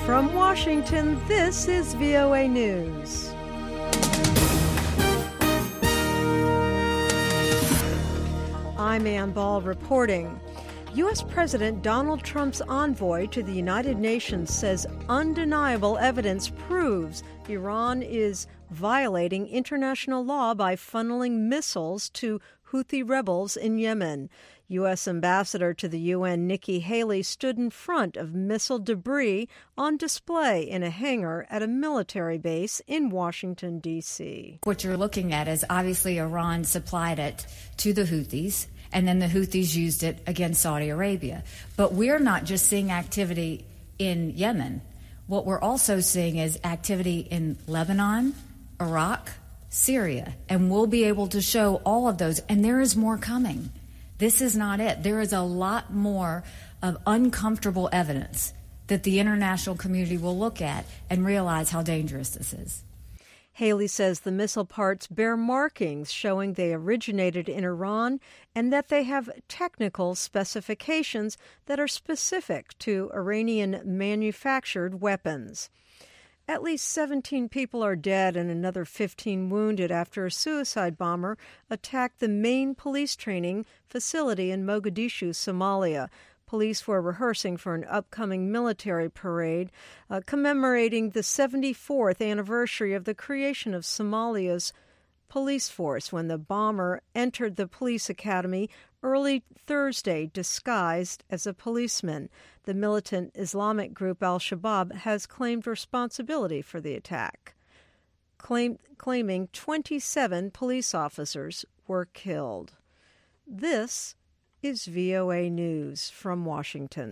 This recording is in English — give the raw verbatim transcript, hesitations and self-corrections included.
From Washington, this is V O A News. I'm Ann Ball reporting. U S. President Donald Trump's envoy to the United Nations says undeniable evidence proves Iran is violating international law by funneling missiles to Houthi rebels in Yemen. U S. Ambassador to the U N Nikki Haley stood in front of missile debris on display in a hangar at a military base in Washington, D C What you're looking at is obviously Iran supplied it to the Houthis, and then the Houthis used it against Saudi Arabia. But we're not just seeing activity in Yemen. What we're also seeing is activity in Lebanon, Iraq, Syria, and we'll be able to show all of those, and there is more coming. This is not it. There is a lot more of uncomfortable evidence that the international community will look at and realize how dangerous this is. Haley says the missile parts bear markings showing they originated in Iran and that they have technical specifications that are specific to Iranian-manufactured weapons. At least seventeen people are dead and another fifteen wounded after a suicide bomber attacked the main police training facility in Mogadishu, Somalia. Police were rehearsing for an upcoming military parade uh, commemorating the seventy-fourth anniversary of the creation of Somalia's police force when the bomber entered the police academy early Thursday disguised as a policeman. The militant Islamic group Al-Shabaab has claimed responsibility for the attack, claim, claiming twenty-seven police officers were killed. This is V O A News from Washington.